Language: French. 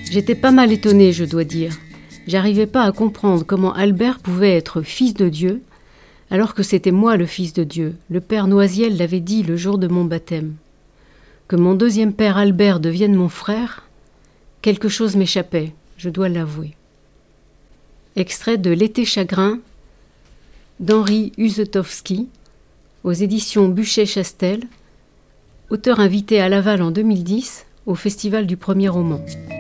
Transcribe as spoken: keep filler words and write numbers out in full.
J'étais pas mal étonnée, je dois dire. J'arrivais pas à comprendre comment Albert pouvait être fils de Dieu, alors que c'était moi le fils de Dieu. Le père Noisiel l'avait dit le jour de mon baptême. Que mon deuxième père Albert devienne mon frère, quelque chose m'échappait, je dois l'avouer. Extrait de L'été chagrin d'Henri Usetowski, aux éditions Buchet-Chastel, auteur invité à Laval en deux mille dix au Festival du premier roman.